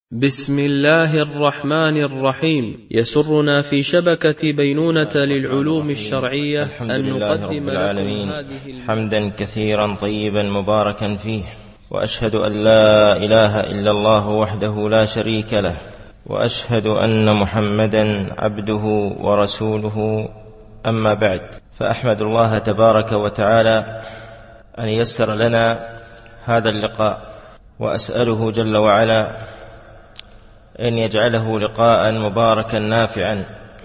بسم الله الرحمن الرحيم. يسرنا في شبكة بينونة للعلوم الشرعية أن نقدم لكم هذه حمدا كثيرا طيبا مباركا فيه، وأشهد أن لا إله إلا الله وحده لا شريك له، وأشهد أن محمدا عبده ورسوله. أما بعد، فأحمد الله تبارك وتعالى أن ييسر لنا هذا اللقاء، وأسأله جل وعلا أن يجعله لقاء مباركا نافعا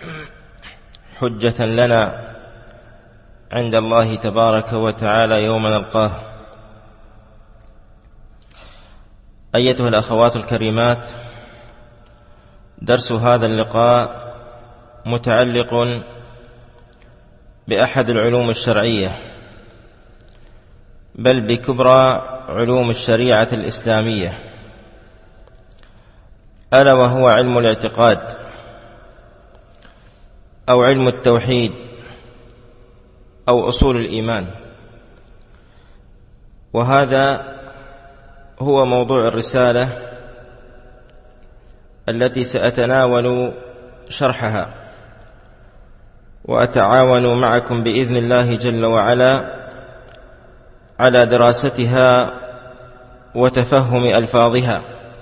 حجة لنا عند الله تبارك وتعالى يوم نلقاه. أيتها الأخوات الكريمات، درس هذا اللقاء متعلق بأحد العلوم الشرعية، بل بكبرى علوم الشريعة الإسلامية، ألا وهو علم الاعتقاد أو علم التوحيد أو أصول الإيمان. وهذا هو موضوع الرسالة التي سأتناول شرحها، وأتعاون معكم بإذن الله جل وعلا على دراستها وتفهم ألفاظها،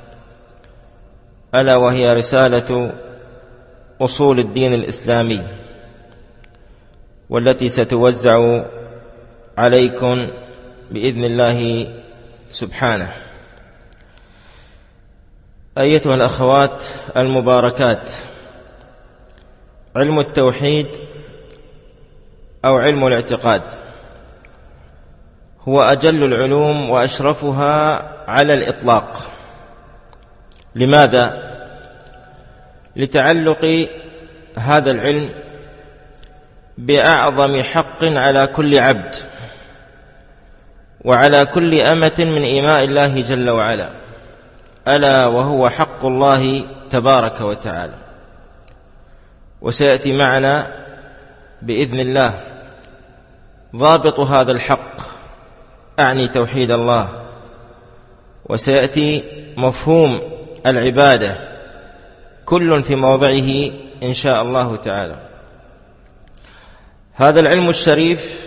ألا وهي رسالة أصول الدين الإسلامي، والتي ستوزع عليكم بإذن الله سبحانه. أيتها الأخوات المباركات، علم التوحيد أو علم الاعتقاد هو أجل العلوم وأشرفها على الإطلاق. لماذا؟ لتعلق هذا العلم بأعظم حق على كل عبد وعلى كل أمة من إماء الله جل وعلا، ألا وهو حق الله تبارك وتعالى. وسيأتي معنا بإذن الله ضابط هذا الحق، أعني توحيد الله، وسيأتي مفهوم العبادة، كل في موضعه إن شاء الله تعالى. هذا العلم الشريف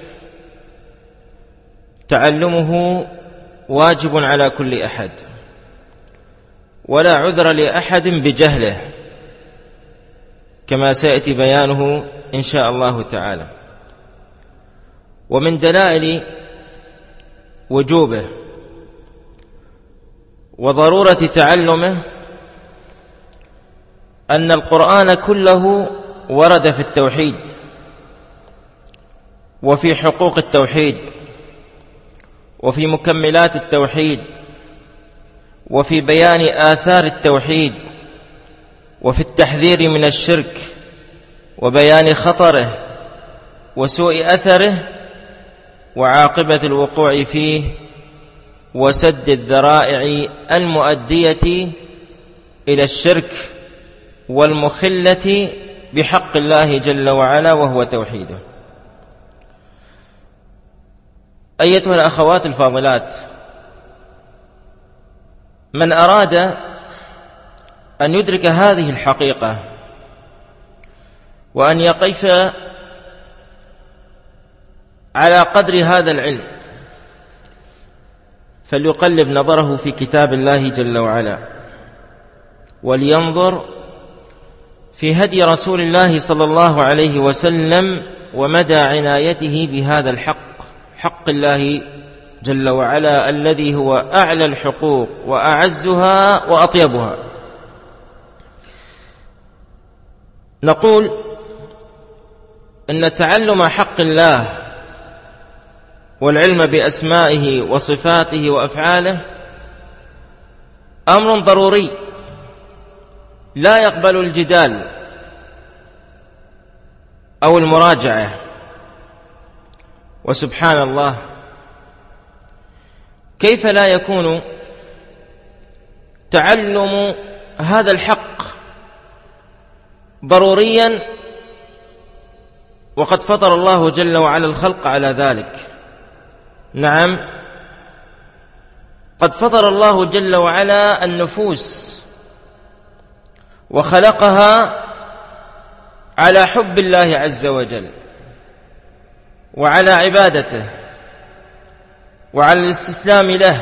تعلمه واجب على كل أحد، ولا عذر لأحد بجهله، كما سيأتي بيانه إن شاء الله تعالى. ومن دلائل وجوبه وضرورة تعلمه أن القرآن كله ورد في التوحيد وفي حقوق التوحيد وفي مكملات التوحيد وفي بيان آثار التوحيد وفي التحذير من الشرك وبيان خطره وسوء أثره وعاقبة الوقوع فيه وسد الذرائع المؤدية إلى الشرك والمخلة بحق الله جل وعلا وهو توحيده. أيتها الأخوات الفاضلات، من أراد أن يدرك هذه الحقيقة وأن يقف على قدر هذا العلم فليقلب نظره في كتاب الله جل وعلا، ولينظر في هدي رسول الله صلى الله عليه وسلم ومدى عنايته بهذا الحق، حق الله جل وعلا الذي هو أعلى الحقوق وأعزها وأطيبها. نقول إن تعلم حق الله والعلم بأسمائه وصفاته وأفعاله أمر ضروري لا يقبل الجدال أو المراجعة. وسبحان الله، كيف لا يكون تعلم هذا الحق ضروريا وقد فطر الله جل وعلا الخلق على ذلك؟ نعم، قد فطر الله جل وعلا النفوس وخلقها على حب الله عز وجل وعلى عبادته وعلى الاستسلام له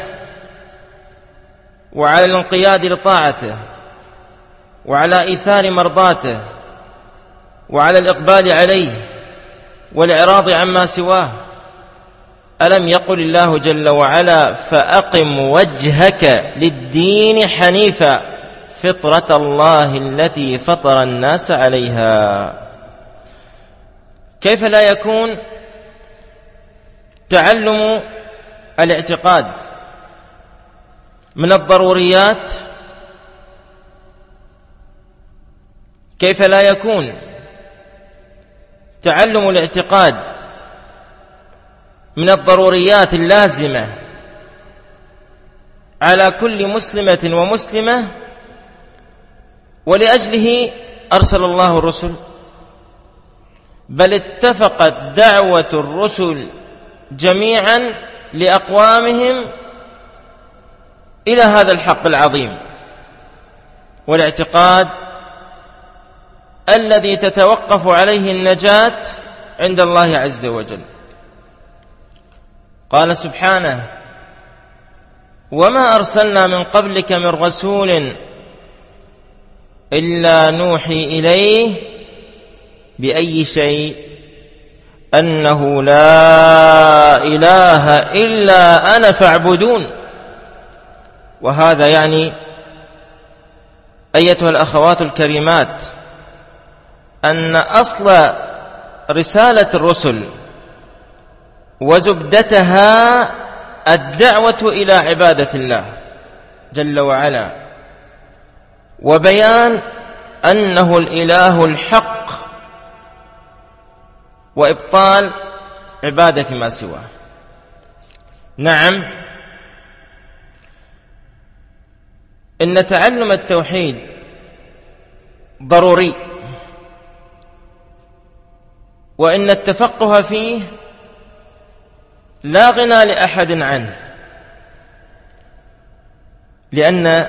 وعلى الانقياد لطاعته وعلى إيثار مرضاته وعلى الإقبال عليه والإعراض عما سواه. ألم يقل الله جل وعلا: فأقم وجهك للدين حنيفا فطرة الله التي فطر الناس عليها. كيف لا يكون تعلم الاعتقاد من الضروريات؟ كيف لا يكون تعلم الاعتقاد من الضروريات اللازمة على كل مسلمة ومسلمة؟ ولأجله أرسل الله الرسل، بل اتفقت دعوة الرسل جميعا لأقوامهم إلى هذا الحق العظيم والاعتقاد الذي تتوقف عليه النجاة عند الله عز وجل. قال سبحانه: وما أرسلنا من قبلك من رسول إلا نوحي إليه بأي شيء أنه لا إله إلا أنا فاعبدون. وهذا يعني أيتها الأخوات الكريمات أن أصل رسالة الرسل وزبدتها الدعوة إلى عبادة الله جل وعلا، وبيان أنه الإله الحق، وإبطال عبادة ما سواه. نعم، إن تعلم التوحيد ضروري، وإن التفقه فيه لا غنى لأحد عنه، لأن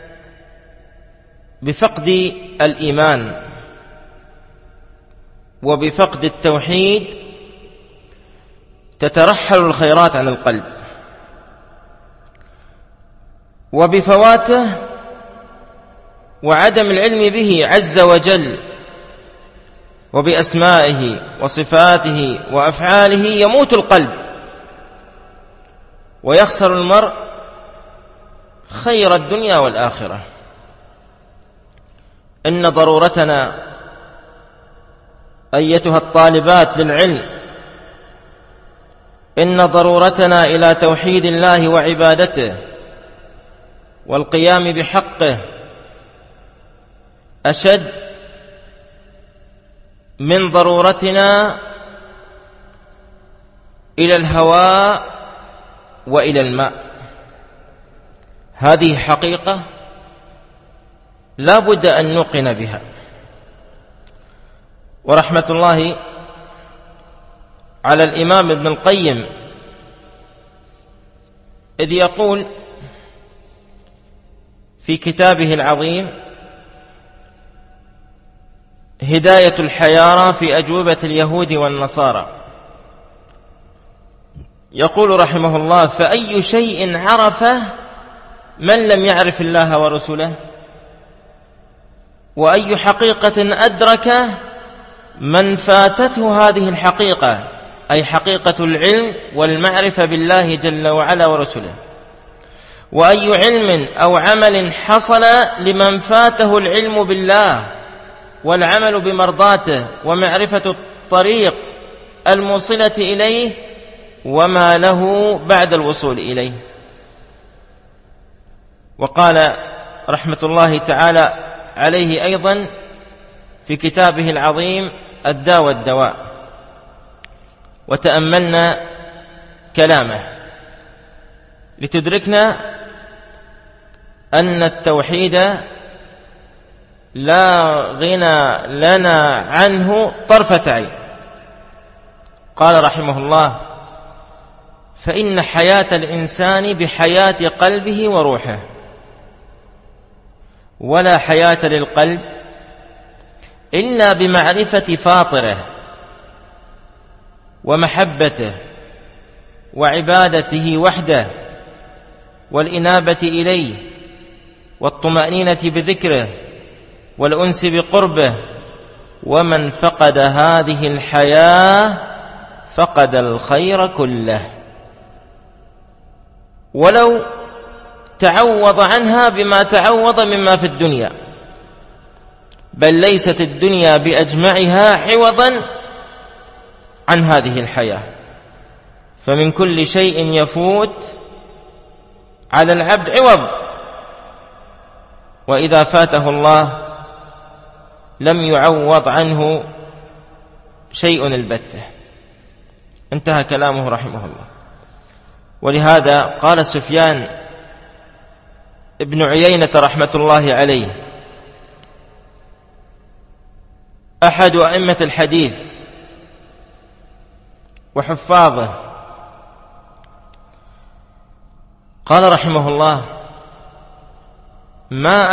بفقد الإيمان وبفقد التوحيد تترحل الخيرات عن القلب، وبفواته وعدم العلم به عز وجل وبأسمائه وصفاته وأفعاله يموت القلب، ويخسر المرء خير الدنيا والآخرة. إن ضرورتنا أيتها الطالبات للعلم، إن ضرورتنا إلى توحيد الله وعبادته والقيام بحقه أشد من ضرورتنا إلى الهواء وإلى الماء. هذه حقيقة لا بد أن نوقن بها. ورحمة الله على الإمام ابن القيم إذ يقول في كتابه العظيم هداية الحيارى في أجوبة اليهود والنصارى، يقول رحمه الله: فأي شيء عرفه من لم يعرف الله ورسوله؟ وأي حقيقة أدركه من فاتته هذه الحقيقة، أي حقيقة العلم والمعرفة بالله جل وعلا ورسوله؟ وأي علم أو عمل حصل لمن فاته العلم بالله والعمل بمرضاته ومعرفة الطريق الموصلة إليه وما له بعد الوصول إليه؟ وقال رحمة الله تعالى عليه أيضا في كتابه العظيم الداء والدواء، وتأملنا كلامه لتدركنا أن التوحيد لا غنى لنا عنه طرفة عين. قال رحمه الله: فإن حياة الإنسان بحياة قلبه وروحه، ولا حياة للقلب إلا بمعرفة فاطره ومحبته وعبادته وحده والإنابة إليه والطمأنينة بذكره والأنس بقربه. ومن فقد هذه الحياة فقد الخير كله، ولو تعوض عنها بما تعوض مما في الدنيا، بل ليست الدنيا بأجمعها عوضا عن هذه الحياة. فمن كل شيء يفوت على العبد عوض، وإذا فاته الله لم يعوض عنه شيء البتة. انتهى كلامه رحمه الله. ولهذا قال سفيان ابن عيينة رحمة الله عليه أحد أئمة الحديث وحفاظه، قال رحمه الله: ما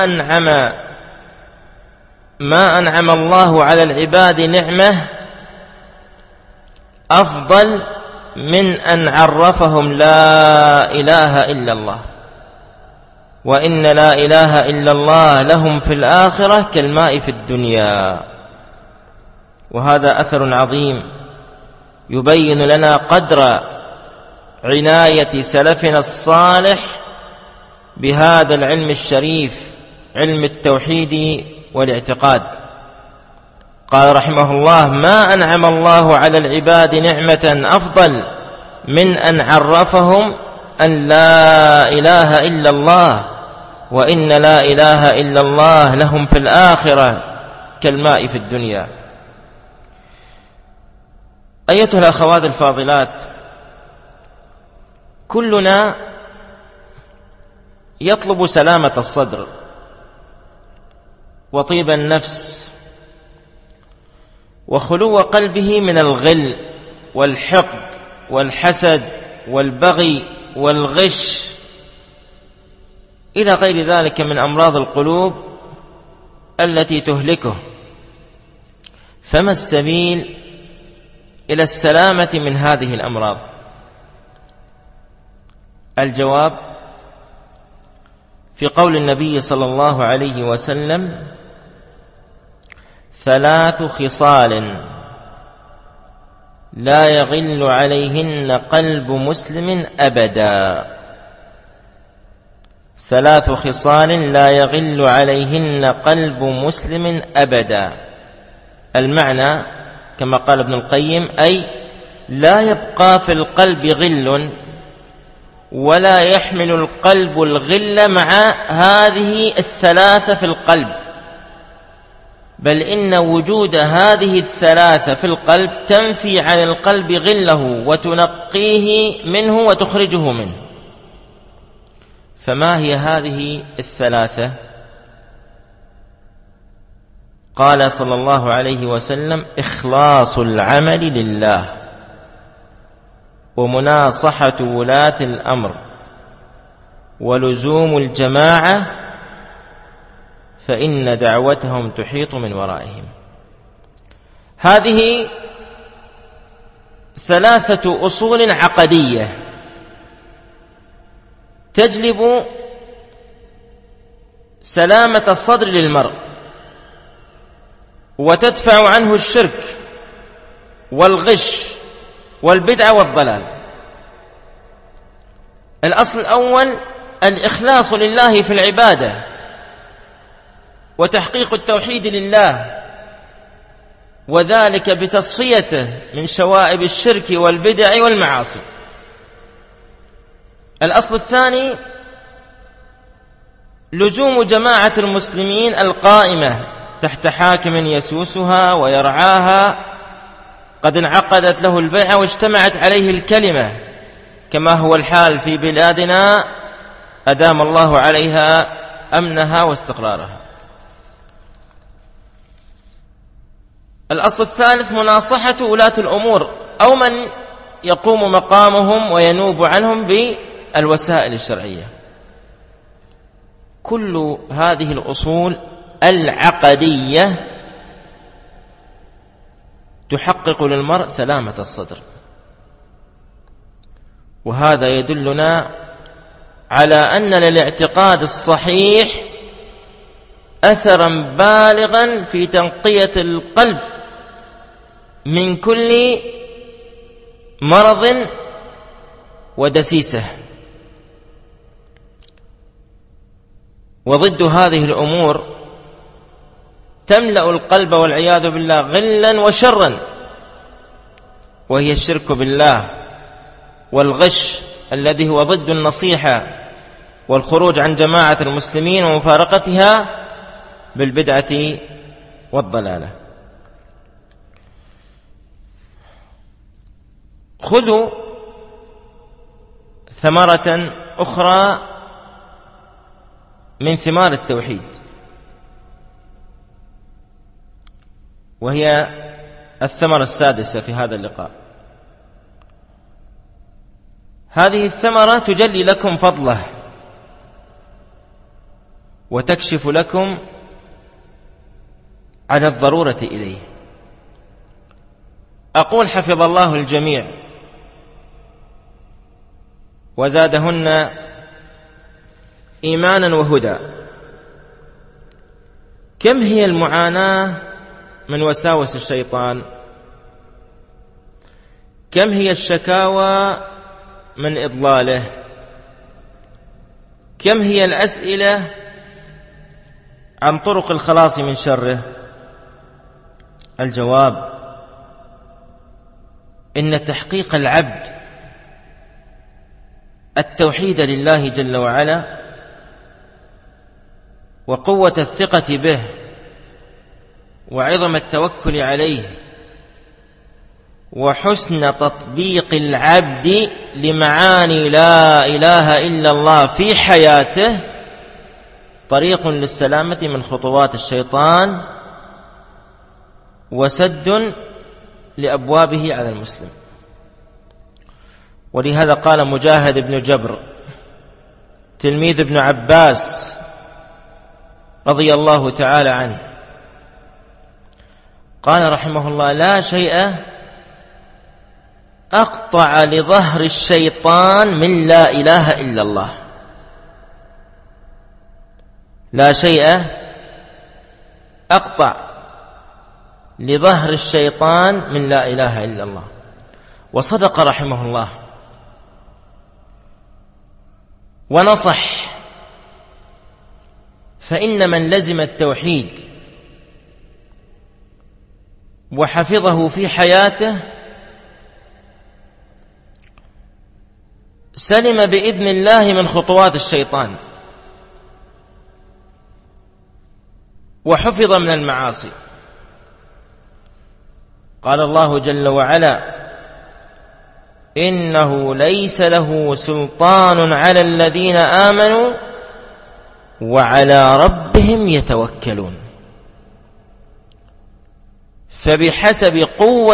أنعم الله على العباد نعمة أفضل من أن عرفهم لا إله إلا الله، وإن لا إله إلا الله لهم في الآخرة كالماء في الدنيا. وهذا أثر عظيم يبين لنا قدر عناية سلفنا الصالح بهذا العلم الشريف، علم التوحيد والاعتقاد. قال رحمه الله: ما أنعم الله على العباد نعمة أفضل من أن عرفهم أن لا إله إلا الله، وإن لا إله إلا الله لهم في الآخرة كالماء في الدنيا. أيتها الأخوات الفاضلات، كلنا يطلب سلامة الصدر وطيب النفس وخلو قلبه من الغل والحقد والحسد والبغي والغش إلى غير ذلك من أمراض القلوب التي تهلكه. فما السبيل إلى السلامة من هذه الأمراض؟ الجواب في قول النبي صلى الله عليه وسلم: 3 خصال لا يغل عليهن قلب مسلم أبدا. 3 خصال لا يغل عليهن قلب مسلم أبدا. المعنى كما قال ابن القيم: أي لا يبقى في القلب غل ولا يحمل القلب الغل مع هذه 3 في القلب، بل إن وجود هذه 3 في القلب تنفي عن القلب غله وتنقيه منه وتخرجه منه. فما هي هذه 3؟ قال صلى الله عليه وسلم: إخلاص العمل لله، ومناصحة ولاة الأمر، ولزوم الجماعة، فإن دعوتهم تحيط من ورائهم. هذه 3 أصول عقدية تجلب سلامة الصدر للمرء وتدفع عنه الشرك والغش والبدع والضلال. الأصل الأول الإخلاص لله في العبادة وتحقيق التوحيد لله، وذلك بتصفيته من شوائب الشرك والبدع والمعاصي. الأصل الثاني لزوم جماعة المسلمين القائمة تحت حاكم يسوسها ويرعاها، قد انعقدت له البيعة واجتمعت عليه الكلمة، كما هو الحال في بلادنا أدام الله عليها أمنها واستقرارها. الأصل الثالث مناصحة ولاة الأمور أو من يقوم مقامهم وينوب عنهم بالوسائل الشرعية. كل هذه الأصول العقدية تحقق للمرء سلامة الصدر، وهذا يدلنا على أن للاعتقاد الصحيح أثرا بالغا في تنقية القلب من كل مرض ودسيسة. وضد هذه الأمور تملأ القلب والعياذ بالله غلا وشرا، وهي الشرك بالله والغش الذي هو ضد النصيحة، والخروج عن جماعة المسلمين ومفارقتها بالبدعة والضلالة. خذوا ثمرة أخرى من ثمار التوحيد، وهي الثمرة السادسة في هذا اللقاء. هذه الثمرة تجلي لكم فضله وتكشف لكم عن الضرورة إليه. أقول حفظ الله الجميع وزادهن إيمانا وهدى. كم هي المعاناة من وساوس الشيطان؟ كم هي الشكاوى من إضلاله؟ كم هي الأسئلة عن طرق الخلاص من شره؟ الجواب: إن تحقيق العبد التوحيد لله جل وعلا وقوة الثقة به وعظم التوكل عليه وحسن تطبيق العبد لمعاني لا إله إلا الله في حياته طريق للسلامة من خطوات الشيطان وسد لأبوابه على المسلم. ولهذا قال مجاهد بن جبر تلميذ ابن عباس رضي الله تعالى عنه، قال رحمه الله: لا شيء أقطع لظهر الشيطان من لا إله إلا الله. لا شيء أقطع لظهر الشيطان من لا إله إلا الله. وصدق رحمه الله ونصح، فإن من لزم التوحيد وحفظه في حياته سلم بإذن الله من خطوات الشيطان وحفظ من المعاصي. قال الله جل وعلا: إنه ليس له سلطان على الذين آمنوا وعلى ربهم يتوكلون. فبحسب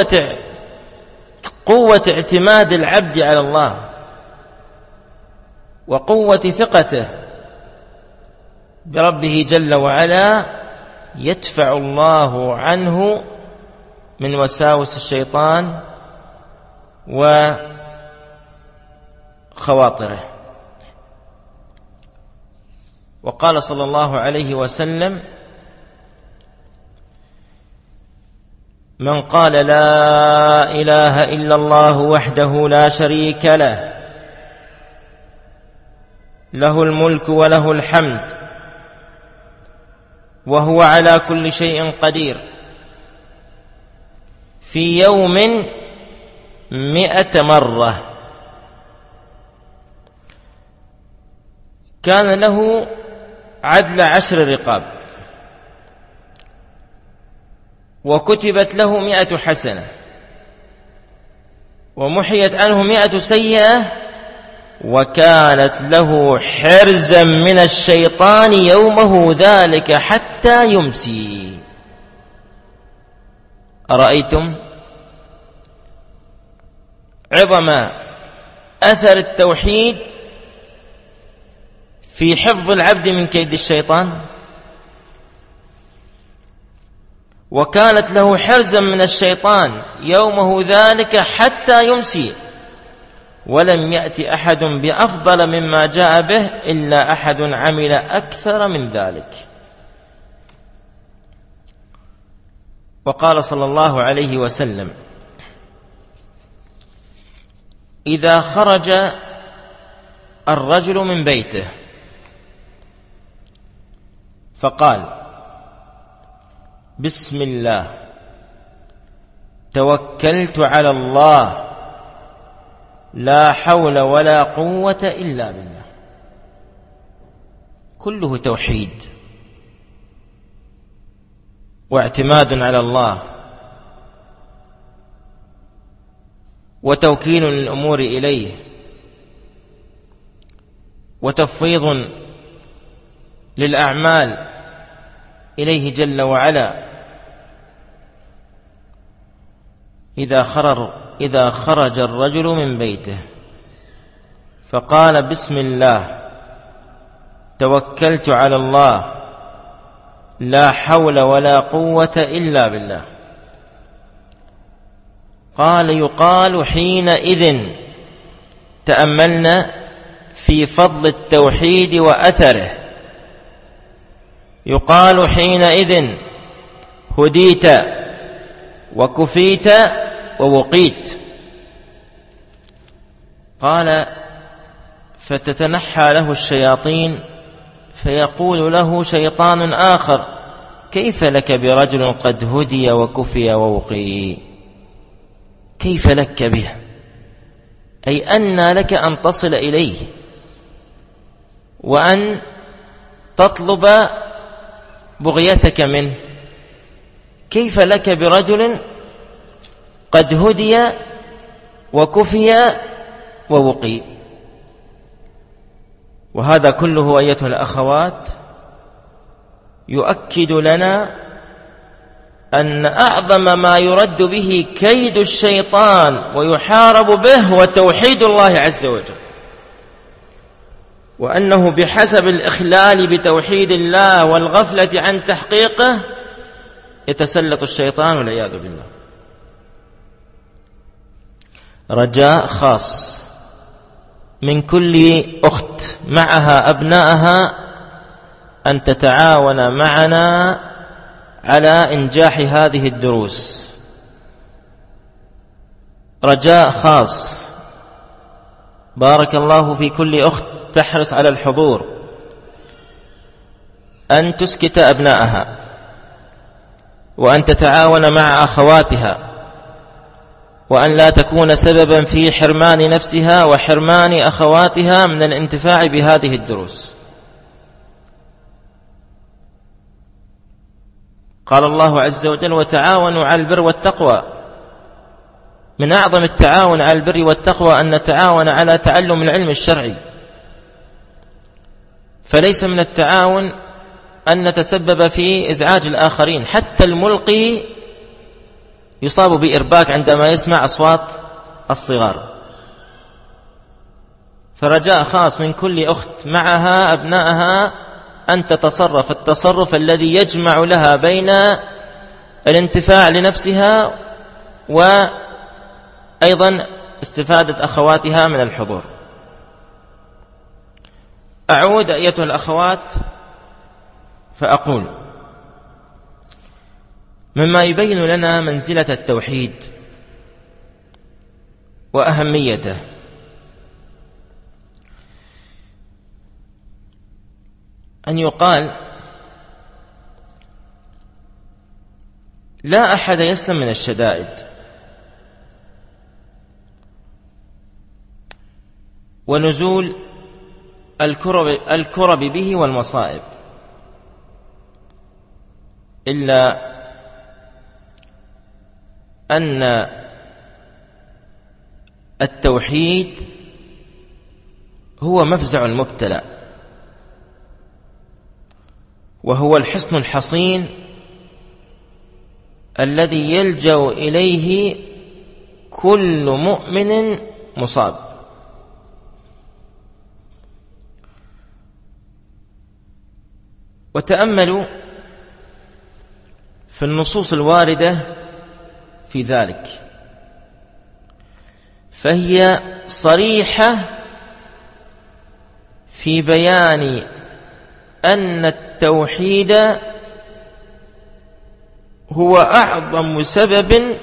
قوة اعتماد العبد على الله وقوة ثقته بربه جل وعلا يدفع الله عنه من وساوس الشيطان وخواطره. وقال صلى الله عليه وسلم: من قال لا إله إلا الله وحده لا شريك له له الملك وله الحمد وهو على كل شيء قدير في يوم 100 مرة كان له عدل 10 رقاب وكتبت له 100 حسنة ومحيت عنه 100 سيئة وكانت له حرزا من الشيطان يومه ذلك حتى يمسي. أرأيتم عظم أثر التوحيد في حفظ العبد من كيد الشيطان، وكانت له حرزا من الشيطان يومه ذلك حتى يمسي، ولم يأتي أحد بأفضل مما جاء به إلا أحد عمل أكثر من ذلك. وقال صلى الله عليه وسلم: إذا خرج الرجل من بيته فقال: بسم الله توكلت على الله لا حول ولا قوة إلا بالله، كله توحيد واعتماد على الله وتوكيل الأمور إليه وتفويض للأعمال إليه جل وعلا. إذا خرج الرجل من بيته فقال: بسم الله توكلت على الله لا حول ولا قوة إلا بالله، قال: يقال حينئذ، تأملنا في فضل التوحيد وأثره، يقال حينئذ: هديت وكفيت ووقيت. قال: فتتنحى له الشياطين، فيقول له شيطان آخر: كيف لك برجل قد هدي وكفي ووقي؟ كيف لك به؟ أي أن لك أن تصل إليه وأن تطلب بغيتك منه؟ كيف لك برجل قد هدي وكفي ووقي؟ وهذا كله أيتها الأخوات يؤكد لنا أن أعظم ما يرد به كيد الشيطان ويحارب به هو توحيد الله عز وجل، وأنه بحسب الإخلال بتوحيد الله والغفلة عن تحقيقه يتسلط الشيطان والعياذ بالله. رجاء خاص من كل أخت معها أبنائها أن تتعاون معنا على إنجاح هذه الدروس. رجاء خاص، بارك الله في كل أخت تحرص على الحضور، أن تسكت أبنائها وأن تتعاون مع أخواتها، وأن لا تكون سببا في حرمان نفسها وحرمان أخواتها من الانتفاع بهذه الدروس. قال الله عز وجل: وتعاونوا على البر والتقوى. من أعظم التعاون على البر والتقوى أن نتعاون على تعلم العلم الشرعي، فليس من التعاون أن نتسبب في إزعاج الآخرين. حتى الملقي يصاب بإرباك عندما يسمع أصوات الصغار. فرجاء خاص من كل أخت معها أبنائها أن تتصرف التصرف الذي يجمع لها بين الانتفاع لنفسها وأيضا استفادة أخواتها من الحضور. أعود أيتها الأخوات فأقول: مما يبين لنا منزلة التوحيد وأهميته أن يقال: لا أحد يسلم من الشدائد، ونزول الكرب به والمصائب، إلا أن التوحيد هو مفزع المبتلى، وهو الحصن الحصين الذي يلجأ إليه كل مؤمن مصاب. وتأملوا في النصوص الواردة في ذلك، فهي صريحة في بيان أن التوحيد هو أعظم سبب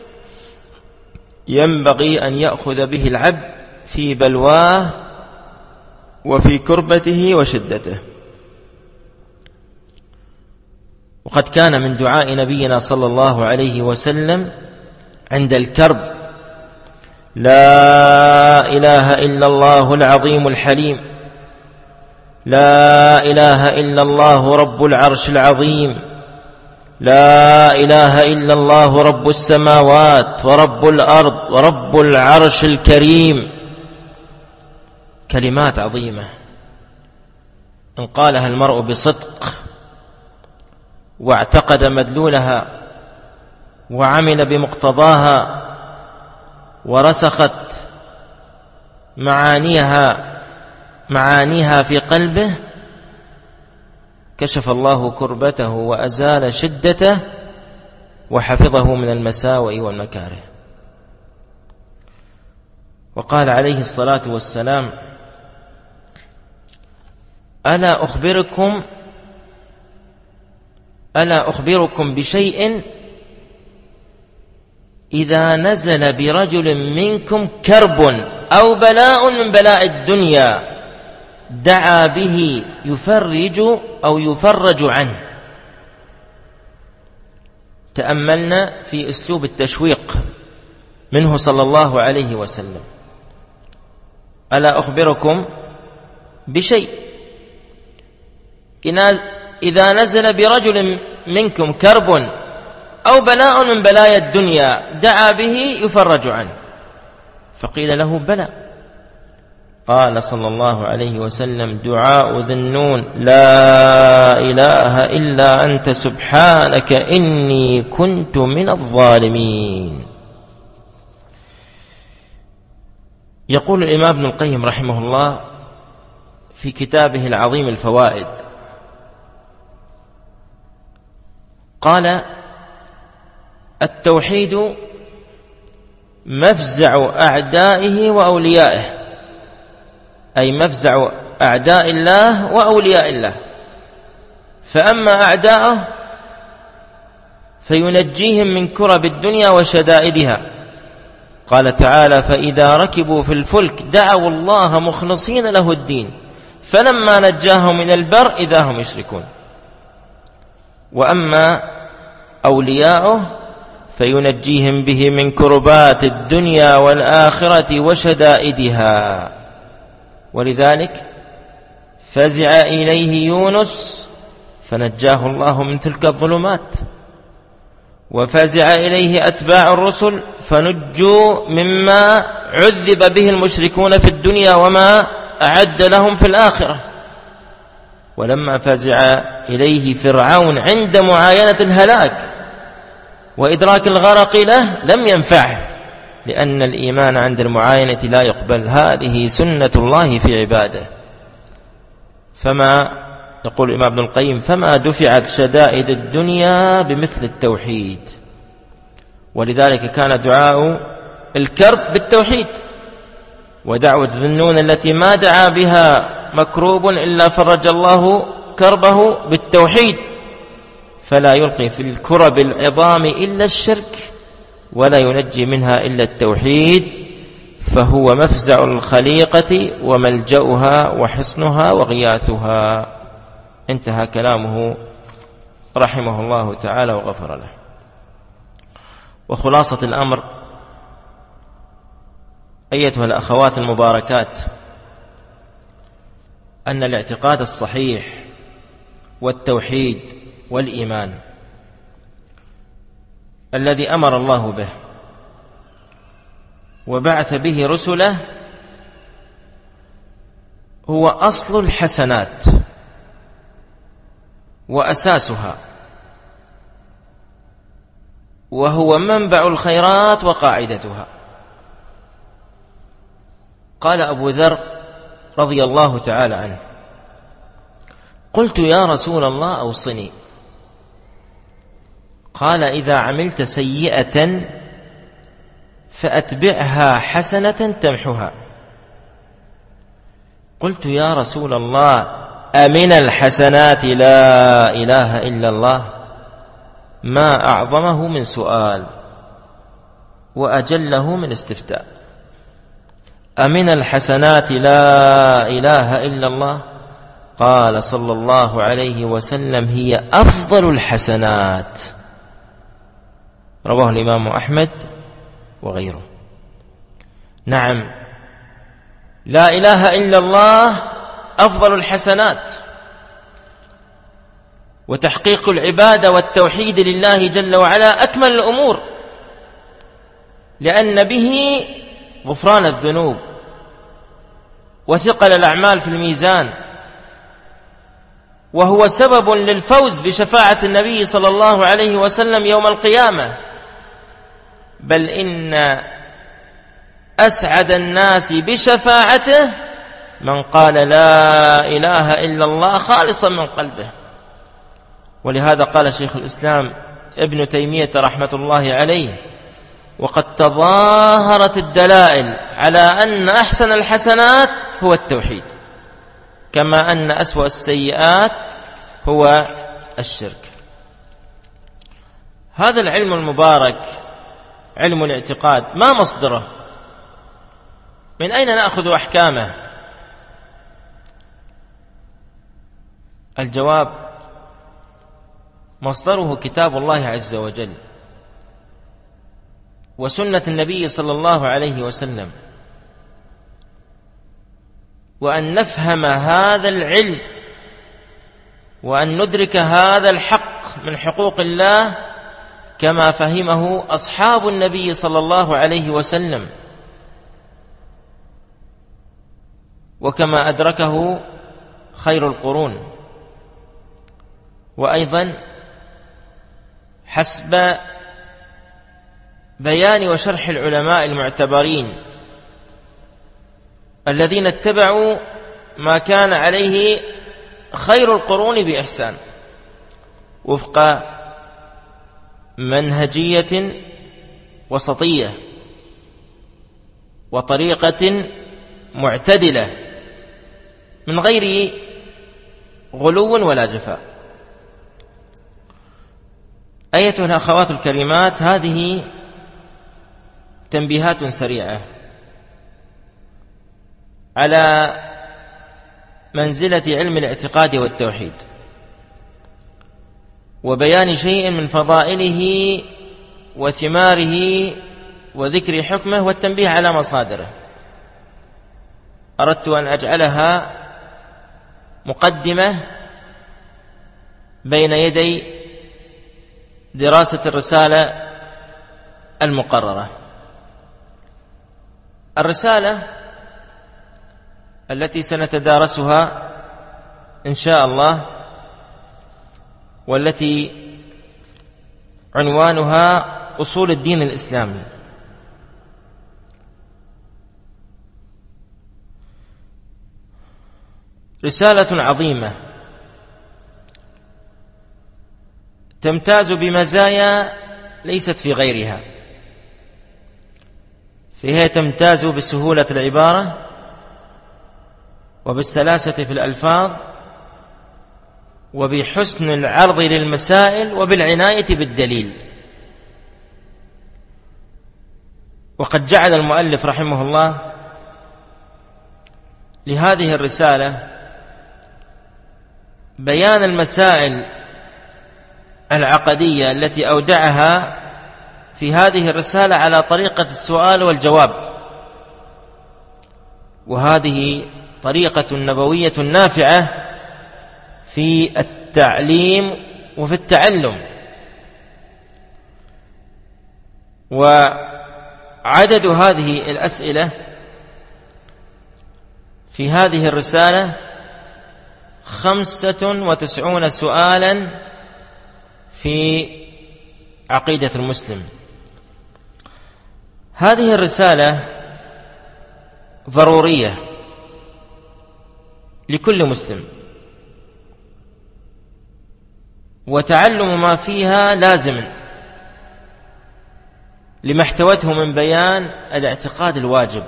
ينبغي أن يأخذ به العبد في بلواه وفي كربته وشدته. وقد كان من دعاء نبينا صلى الله عليه وسلم عند الكرب: لا إله إلا الله العظيم الحليم، لا إله إلا الله رب العرش العظيم، لا إله إلا الله رب السماوات ورب الأرض ورب العرش الكريم. كلمات عظيمة إن قالها المرء بصدق واعتقد مدلولها وعمل بمقتضاها ورسخت معانيها في قلبه، كشف الله كربته وأزال شدته وحفظه من المساوئ والمكاره. وقال عليه الصلاة والسلام: ألا أخبركم بشيء إذا نزل برجل منكم كرب أو بلاء من بلاء الدنيا دعا به يفرج عنه. تأملنا في أسلوب التشويق منه صلى الله عليه وسلم: ألا أخبركم بشيء إذا نزل برجل منكم كرب أو بلاء من بلايا الدنيا دعا به يفرج عنه. فقيل له: بلى. قال صلى الله عليه وسلم: دعاء ذي النون: لا إله إلا أنت سبحانك إني كنت من الظالمين. يقول الإمام ابن القيم رحمه الله في كتابه العظيم الفوائد: قال: التوحيد مفزع أعدائه وأوليائه، أي مفزع أعداء الله وأولياء الله. فأما أعداءه فينجيهم من كرب الدنيا وشدائدها. قال تعالى: فإذا ركبوا في الفلك دعوا الله مخلصين له الدين فلما نجاهم من البر إذا هم يشركون. وأما أولياؤه فينجيهم به من كربات الدنيا والآخرة وشدائدها. ولذلك فزع إليه يونس فنجاه الله من تلك الظلمات، وفزع إليه أتباع الرسل فنجوا مما عذب به المشركون في الدنيا وما أعد لهم في الآخرة. ولما فزع إليه فرعون عند معاينة الهلاك وإدراك الغرق له لم ينفعه، لأن الإيمان عند المعاينة لا يقبل. هذه سنة الله في عباده. فما يقول الإمام ابن القيم: فما دفعت شدائد الدنيا بمثل التوحيد. ولذلك كان دعاء الكرب بالتوحيد، ودعوة ذي النون التي ما دعا بها مكروب إلا فرج الله كربه بالتوحيد، فلا يلقي في الكرب العظام إلا الشرك ولا ينجي منها إلا التوحيد، فهو مفزع الخليقة وملجأها وحصنها وغياثها. انتهى كلامه رحمه الله تعالى وغفر له. وخلاصة الأمر أيتها الأخوات المباركات، أن الاعتقاد الصحيح والتوحيد والإيمان الذي أمر الله به وبعث به رسله هو أصل الحسنات وأساسها، وهو منبع الخيرات وقاعدتها. قال أبو ذر رضي الله تعالى عنه: قلت يا رسول الله أوصني. قال إذا عملت سيئة فأتبعها حسنة تمحها. قلت يا رسول الله أمن الحسنات لا إله إلا الله؟ ما أعظمه من سؤال وأجله من استفتاء. أمن الحسنات لا إله إلا الله؟ قال صلى الله عليه وسلم هي أفضل الحسنات. رواه الإمام أحمد وغيره. نعم، لا إله إلا الله أفضل الحسنات، وتحقيق العبادة والتوحيد لله جل وعلا أكمل الأمور، لأن به غفران الذنوب وثقل الأعمال في الميزان، وهو سبب للفوز بشفاعة النبي صلى الله عليه وسلم يوم القيامة. بل إن أسعد الناس بشفاعته من قال لا إله إلا الله خالصا من قلبه. ولهذا قال شيخ الإسلام ابن تيمية رحمة الله عليه: وقد تظاهرت الدلائل على أن أحسن الحسنات هو التوحيد، كما أن أسوأ السيئات هو الشرك. هذا العلم المبارك علم الاعتقاد ما مصدره؟ من أين نأخذ أحكامه؟ الجواب: مصدره كتاب الله عز وجل وسنة النبي صلى الله عليه وسلم. وأن نفهم هذا العلم وأن ندرك هذا الحق من حقوق الله كما فهمه أصحاب النبي صلى الله عليه وسلم، وكما أدركه خير القرون. وأيضا حسب بيان وشرح العلماء المعتبرين الذين اتبعوا ما كان عليه خير القرون بإحسان، وفق منهجية وسطية وطريقة معتدلة من غير غلو ولا جفاء. أيتها الأخوات الكريمات، هذه تنبيهات سريعة على منزلة علم الاعتقاد والتوحيد، وبيان شيء من فضائله وثماره وذكر حكمه والتنبيه على مصادره. أردت أن أجعلها مقدمة بين يدي دراسة الرسالة المقررة. الرسالة التي سنتدارسها إن شاء الله، والتي عنوانها أصول الدين الإسلامي، رسالة عظيمة تمتاز بمزايا ليست في غيرها، فهي تمتاز بسهولة العبارة وبالسلاسة في الألفاظ وبحسن العرض للمسائل وبالعناية بالدليل. وقد جعل المؤلف رحمه الله لهذه الرسالة بيان المسائل العقدية التي أودعها في هذه الرسالة على طريقة السؤال والجواب، وهذه طريقة نبوية نافعة في التعليم وفي التعلم. وعدد هذه الأسئلة في هذه الرسالة 95 سؤالا في عقيدة المسلم. هذه الرسالة ضرورية لكل مسلم، وتعلم ما فيها لازم لما احتوته من بيان الاعتقاد الواجب،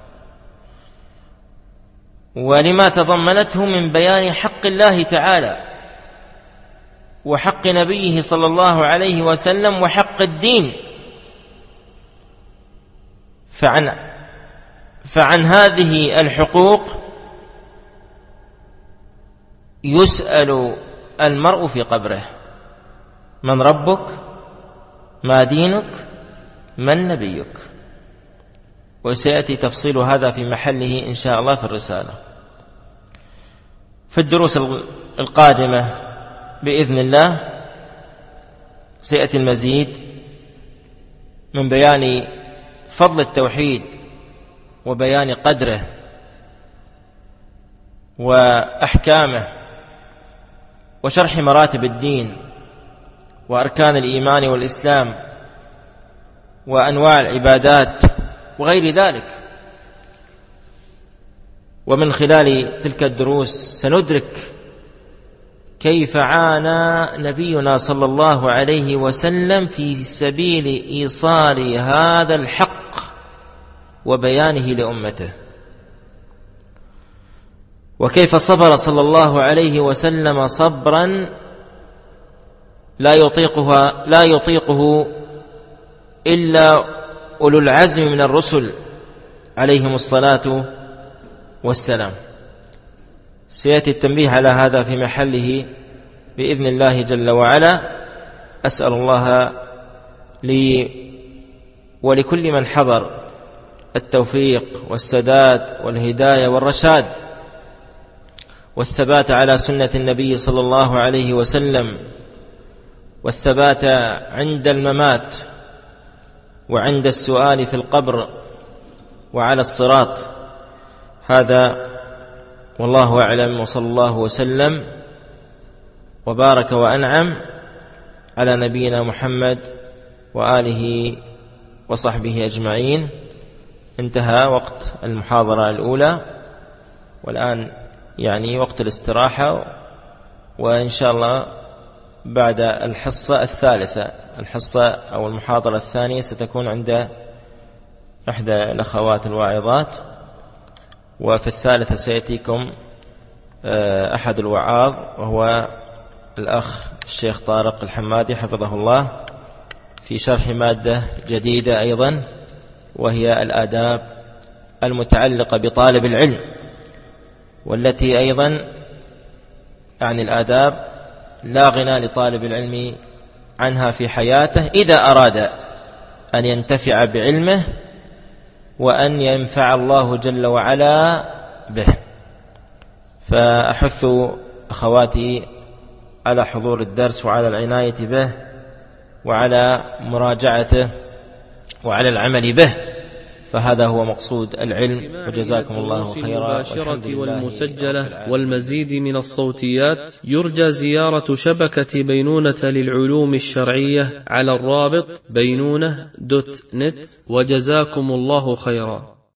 ولما تضمنته من بيان حق الله تعالى وحق نبيه صلى الله عليه وسلم وحق الدين. فعن هذه الحقوق يسأل المرء في قبره: من ربك؟ ما دينك؟ من نبيك؟ وسيأتي تفصيل هذا في محله إن شاء الله في الرسالة. في الدروس القادمة بإذن الله سيأتي المزيد من بيان فضل التوحيد وبيان قدره وأحكامه وشرح مراتب الدين وأركان الإيمان والإسلام وأنواع العبادات وغير ذلك. ومن خلال تلك الدروس سندرك كيف عانى نبينا صلى الله عليه وسلم في سبيل إيصال هذا الحق وبيانه لأمته، وكيف صبر صلى الله عليه وسلم صبرا لا يطيقه إلا أولو العزم من الرسل عليهم الصلاة والسلام. سيأتي التنبيه على هذا في محله بإذن الله جل وعلا. أسأل الله لي ولكل من حضر التوفيق والسداد والهداية والرشاد والثبات على سنة النبي صلى الله عليه وسلم، والثبات عند الممات وعند السؤال في القبر وعلى الصراط. هذا والله أعلم، وصلى الله وسلم وبارك وأنعم على نبينا محمد وآله وصحبه أجمعين. انتهى وقت المحاضرة الأولى، والآن وقت الاستراحة، وإن شاء الله بعد الحصة الثالثة، الحصة أو المحاضرة الثانية ستكون عند إحدى الأخوات الواعظات، وفي الثالثة سيأتيكم أحد الوعاظ وهو الأخ الشيخ طارق الحمادي حفظه الله في شرح مادة جديدة أيضا، وهي الآداب المتعلقة بطالب العلم، والتي أيضا الآداب لا غنى لطالب العلم عنها في حياته إذا أراد أن ينتفع بعلمه وأن ينفع الله جل وعلا به. فأحث أخواتي على حضور الدرس وعلى العناية به وعلى مراجعته وعلى العمل به، فهذا هو مقصود العلم. وجزاكم الله خيرا. المباشرة والمسجلة والمزيد من الصوتيات يرجى زيارة شبكة بينونة للعلوم الشرعية على الرابط بينونة.net. وجزاكم الله خيرا.